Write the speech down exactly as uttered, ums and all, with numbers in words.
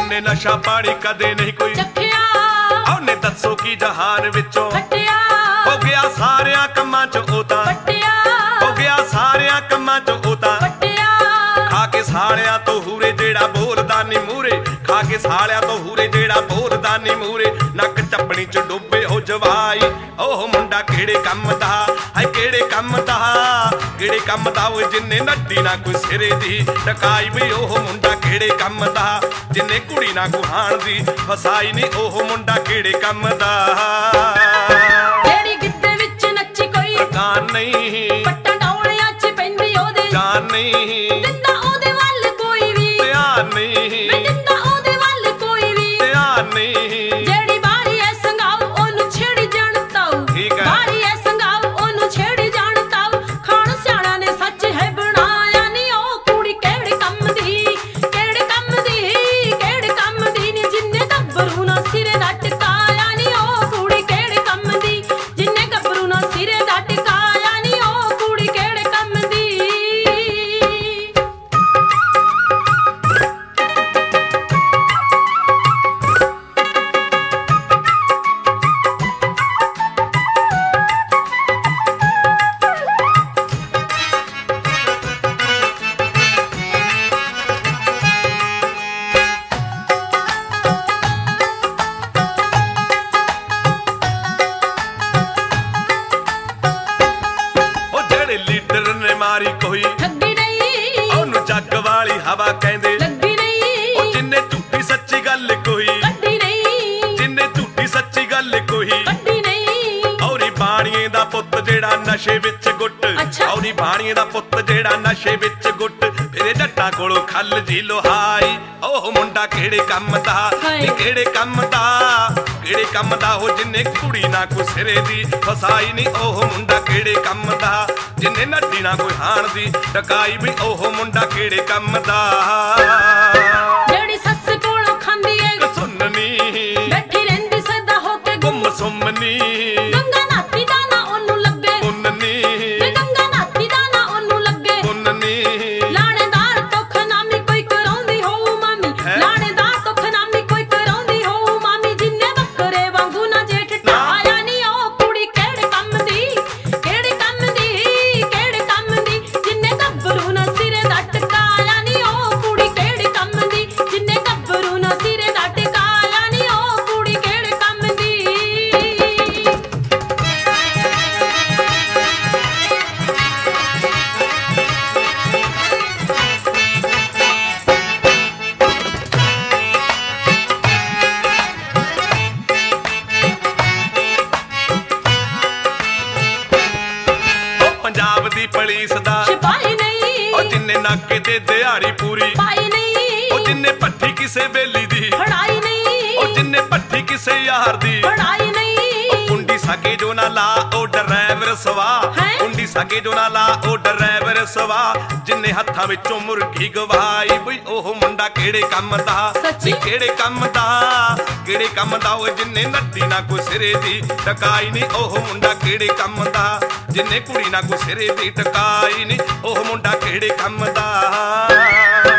जिन्ने नशा पानी कदे नहीं कोई ਚੱਖਿਆ ਉਹਨੇ ਦੱਸੋ ਕੀ ਜਹਾਨ ਵਿੱਚੋਂ ਫਟਿਆ ਹੋ ਗਿਆ ਸਾਰਿਆਂ ਕੰਮਾਂ ਚ ਉਹ ਤਾਂ ਫਟਿਆ ਹੋ ਗਿਆ ਸਾਰਿਆਂ ਕੰਮਾਂ ਚ ਉਹ ਤਾਂ ਫਟਿਆ ਖਾ ਕੇ ਸਾਲਿਆਂ ਤੋਂ ਹੂਰੇ ਜਿਹੜਾ ਬੋਲਦਾ ਨੀ ਮੂਰੇ ਖਾ ਕੇ ਸਾਲਿਆਂ ਤੋਂ ਹੂਰੇ ਜਿਹੜਾ ਬੋਲਦਾ ਨੀ ਮੂਰੇ ਨੱਕ ਚੱਪਣੀ ਚ ਡੁੱਬੇ ਹੋ ਜਵਾਈ ਉਹ ਮੁੰਡਾ ਕਿਹੜੇ ਕੰਮ ਦਾ ਹਾਏ ਕਿਹੜੇ ਕੰਮ ਦਾ ਕਿਹੜੇ ਕੰਮ ਦਾ ਉਹ ਜਿੰਨੇ ਨੱਡੀ ਨਾ ਕੋਈ ਸਿਰੇ ਦੀ ਟਕਾਈ ਵੀ ਉਹ ਮੁੰਡਾ ਕਿਹੜੇ ਕੰਮ ਦਾ ਜਿੰਨੇ ਕੁੜੀ ਨਾ ਗੁਹਾਣ ਦੀ ਫਸਾਈ ਨੀ ਉਹ ਮੁੰਡਾ ਕਿਹੜੇ ਕੰਮ ਦਾ ਜਿਹੜੀ ਗਿੱਧੇ ਵਿੱਚ ਨੱਚੀ ਕੋਈ ਕਾਨ ਨਹੀਂ ਪੱਟਾਂ ਡੌਲਿਆਂ ਚ ਪੈਂਦੀ ਉਹਦੇ ਜਾਨ ਨਹੀਂ ਦਿੰਦਾ ਉਹਦੇ ਵੱਲ ਕੋਈ ਵੀ ਧਿਆਨ ਨਹੀਂ ਮੈਂ ਦਿੰਦਾ ਉਹਦੇ ਵੱਲ ਕੋਈ ਵੀ ਧਿਆਨ ਨਹੀਂ ਜਿਹੜੀ ਬਾਰੀ ਐ ਸੰਗਾਉ ਉਹਨੂੰ ਛੇੜੀ ਜਾਣ ਤਾਉ ਠੀਕ ਹੈ। ਬਾਰੀ ਐ ਸੰਗਾਉ ਉਹਨੂੰ ਛੇੜੀ ਜਾਣ ਤਾਉ ਖਾਣ ਸਿਆਣਾ ਨੇ ਸੱਚ ਹੈ ਬਣਾਇਆ ਨੀ ਉਹ ਕੁੜੀ ਕਿਹੜੇ ਕੰਮ ਦੀ ਕਿਹੜੇ ਕੰਮ ਦੀ ਕਿਹੜੇ ਕੰਮ ਦੀ ਨੀ ਜਿੰਨੇ ਗੱਭਰੂ ਨਾ ਸਿਰੇ ਦਾ ਟਿਕਾਇਆ ਨੀ ਉਹ ਕੁੜੀ ਕਿਹੜੇ ਕੰਮ ਦੀ ਜਿੰਨੇ ਗੱਭਰੂ ਨਾ ਸਿਰੇ ਦਾ ਟਿਕਾਇਆ ਨੀ ਉਹ ਕੁੜੀ ਕਿਹੜੇ ਕੰਮ ਦੀ ਉਹ ਜਿਹੜੇ ਲੀਡਰ ਨੇ ਮਾਰੀ ਕੋਈ ਠੱਗੀ ਨਹੀਂ ਉਹਨੂੰ ਜੱਗ ਵਾਲੀ ਹਵਾ ਕਹਿੰਦੇ ਲੱਗੀ ਨਹੀਂ ਉਹ ਜਿੰਨੇ ਝੂਠੀ ਸੱਚੀ ਗੱਲ ਕੋਈ ਕੱਢੀ ਨਹੀਂ ਜਿੰਨੇ ਝੂਠੀ ਸੱਚੀ ਗੱਲ ਕੋਈ ਕੱਢੀ ਨਹੀਂ ਔਰੀ ਬਾਣੀਏ ਦਾ ਪੁੱਤ ਜਿਹੜਾ ਨਸ਼ੇ ਵਿੱਚ ਗੁੱਟ ਅੱਛਾ। ਔਰੀ ਬਾਣੀਏ ਦਾ ਪੁੱਤ ਜਿਹੜਾ ਨਸ਼ੇ ਵਿੱਚ ਗੁੱਟ ਫਿਰੇ ਜੱਟਾਂ ਕੋਲੋਂ ਖੱਲ ਜੀ ਲੋਹਾਈ ਉਹ ਮੁੰਡਾ ਕਿਹੜੇ ਕੰਮ ਦਾ ਹਾਏ। ਨੀ ਕਿਹੜੇ ਕੰਮ ਦਾ ਕਿਹੜੇ ਕੰਮ ਦਾ ਉਹ ਜਿੰਨੇ ਕੁੜੀ ਨਾ ਕੋ ਸਿਰੇ ਦੀ ਫਸਾਈ ਨੀ ਉਹ ਮੁੰਡਾ ਕਿਹੜੇ ਕੰਮ ਦਾ ਜਿੰਨੇ ਨੱਡੀ ਨਾ ਕੋਈ ਹਾਣ ਦੀ ਟਕਾਈ ਵੀ ਉਹ ਮੁੰਡਾ ਕਿਹੜੇ ਕੰਮ ਦਾ ਜਿਹੜੀ ਸੱਸ ਕੋਲੋਂ ਖਾਂਦੀ ਏ ਸੁਣਨੀ ਬੈਠੀ ਰਹਿੰਦੀ ਸਦਾ ਹੋ ਕੇ ਗੁੰਮ ਸੁੰਮਨੀ ਗੰਗਾ ਨਾਤੀ ਦਾ ਨਾ ਉਹਨੂੰ ਲੱਗੇ ਮੁੰਨਨੀ ਤੇ ਗੰਗਾ ਨਾਤੀ ਦਾ ਨਾ ਉਹਨੂੰ ਲੱਗੇ ਮੁੰਨਨੀ ਲਾਣੇਦਾਰ ਤੋਂ ਖਨਾਮੀ ਕੋਈ ਕਰਾਉਂਦੀ ਹੋਊ ਮਾਮੀ ਹੈਂ? ਲਾਣੇਦਾਰ ਤੋਂ ਖਨਾਮੀ ਕੋਈ ਕਰਾਉਂਦੀ ਹੋਊ ਮਾਮੀ ਜਿੰਨੇ ਬੱਕਰੇ ਵਾਂਗੂ ਨਾ ਜੇਠ ਟਾਇਆ ਨੀ ਉਹ ਕੁੜੀ ਕਿਹੜੇ ਕੰਮ ਦੀ ਕਿਹੜੇ ਕੰਮ ਦੀ ਕਿਹੜੇ ਕੰਮ ਦੀ ਜਿੰਨੇ ਗੱਭਰੂ ਨਾ ਸਿਰੇ ਦਾ ਟਕਾਇਆ ਨੀ ਉਹ ਕੁੜੀ ਕਿਹੜੇ ਕੰਮ ਦੀ ਜਿੰਨੇ ਗੱਭਰੂ ਨਾ ਸਿਰੇ ਦਾ ਟਕਾਇਆ ਨੀ ਉਹ ਕੁੜੀ ਕਿਹੜੇ ਕੰਮ ਦੀ ਉਹ ਪੰਜਾਬ ਦੀ ਪੁਲਿਸ ਦਾ ਸਿਪਾਹੀ ਨਹੀਂ ਉਹ ਜਿੰਨੇ ਨਾਕੇ ਤੇ ਦਿਹਾੜੀ ਪੂਰੀ ਪਾਈ ਨਹੀਂ ਉਹ ਜਿੰਨੇ ਭੱਠੀ ਕਿਸੇ ਬੇਲੀ ਦੀ ਫੜਾਈ ਨਹੀਂ ਉਹ ਜਿੰਨੇ ਭੱਠੀ ਕਿਸੇ ਯਾਰ ਦੀ ਪੜਾਈ ਨਹੀਂ ਕੁੰਡੀ ਸਾਗੇ ਜੋ ਨਾ ਲਾ ਉਹ ਡਰਾਈਵਰ ਸਵਾ ਹੈਂ? ਕੁੰਡੀ ਸਾਗੇ ਜੋ ਨਾ ਲਾ ਉਹ ਡਰਾਈਵਰ ਸਵਾ ਜਿੰਨੇ ਹੱਥਾਂ ਵਿੱਚੋਂ ਮੁਰਗੀ ਗਵਾਈ ਬਈ ਉਹ ਮੁੰਡਾ ਕਿਹੜੇ ਕੰਮ ਦਾ ਸੱਚੀ? ਨੀ ਕਿਹੜੇ ਕੰਮ ਦਾ ਕਿਹੜੇ ਕੰਮ ਦਾ ਉਹ ਜਿੰਨੇ ਨੱਡੀ ਨਾ ਕੋ ਸਿਰੇ ਦੀ ਟਕਾਈ ਨਹੀਂ ਉਹ ਮੁੰਡਾ ਕਿਹੜੇ ਕੰਮ ਦਾ ਜਿੰਨੇ ਕੁੜੀ ਨਾ ਕੋ ਸਿਰੇ ਦੀ ਟਕਾਈ ਨਹੀਂ ਉਹ ਮੁੰਡਾ ਕਿਹੜੇ ਕੰਮ ਦਾ